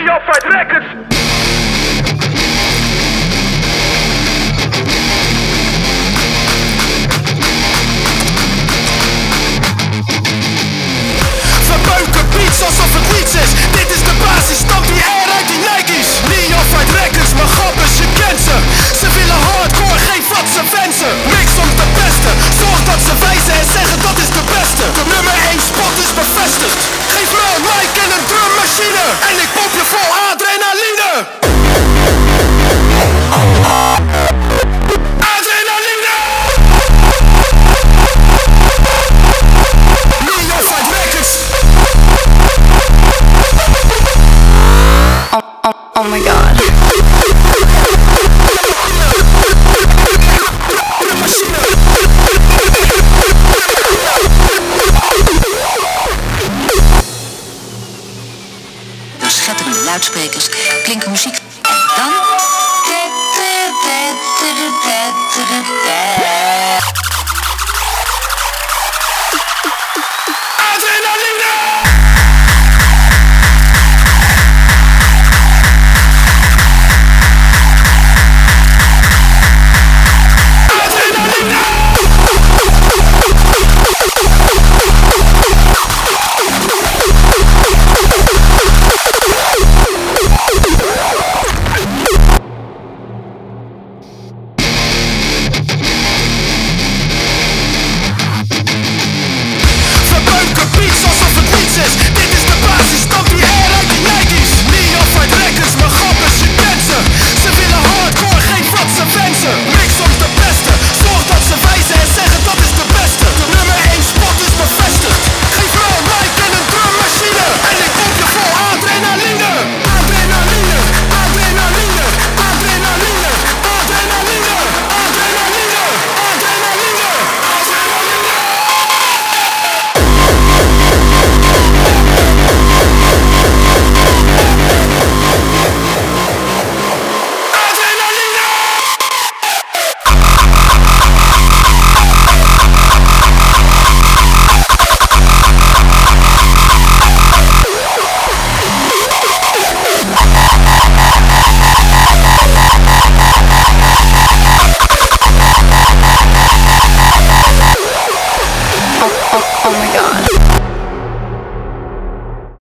Neophyte Records. Verbeuken beats alsof het niets is. Dit is de basis, stamp die air uit die Nike's. Neophyte Records, mijn grappers, je kent ze. Ze willen hardcore, geef wat ze wensen. Mix om te pesten, zorg dat ze wijzen en zeggen dat is de beste. De nummer 1 spot is bevestigd. Geef me een mic en een drummachine en ik pomp je vol adrenaline. Adrenaline! Neophyte Records. Oh my god. Door schetterende luidsprekers klinkt muziek en dan